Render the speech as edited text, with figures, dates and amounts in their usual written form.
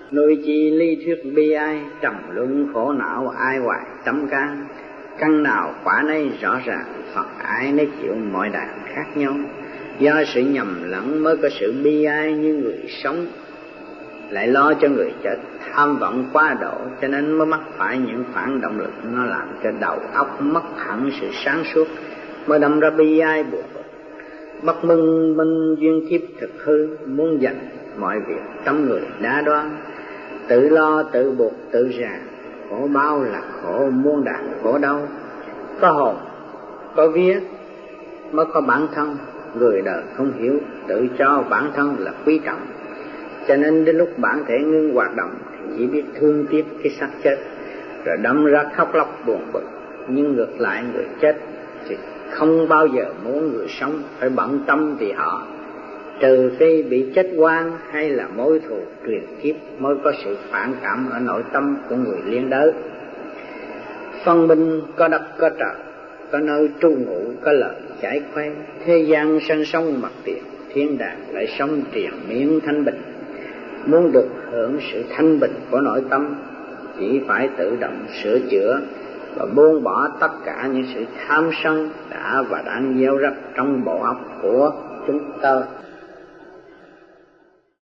Nuôi chi ly thuyết bi ai, trầm luân khổ não ai hoài tâm can. Căn nào quả nấy rõ ràng, Phật ai nấy chịu mọi đàn khác nhau. Do sự nhầm lẫn mới có sự bi ai, như người sống lại lo cho người chết, tham vọng quá độ, cho nên mới mắc phải những phản động lực. Nó làm cho đầu óc mất hẳn sự sáng suốt, mới đâm ra bi ai buồn bực. Bất minh duyên kiếp thực hư, muốn dành mọi việc tâm người đa đoan, tự lo tự buộc tự ràng, khổ bao là khổ muôn đàn khổ đau. Có hồn có vía mới có bản thân, người đời không hiểu, tự cho bản thân là quý trọng, cho nên đến lúc bản thể ngưng hoạt động thì chỉ biết thương tiếc cái xác chết, rồi đâm ra khóc lóc buồn bực. Nhưng ngược lại người chết thì không bao giờ muốn người sống phải bận tâm vì họ, trừ khi bị chết oan hay là mối thù truyền kiếp mới có sự phản cảm ở nội tâm của người liên đới. Phân minh có đất có trời, có nơi trú ngụ có lời giải khuây. Thế gian sân sông mặt tiền, thiên đàng lại sống triền miên thanh bình. Muốn được hưởng sự thanh bình của nội tâm, chỉ phải tự động sửa chữa và buông bỏ tất cả những sự tham sân đã và đang gieo rắc trong bộ óc của chúng ta.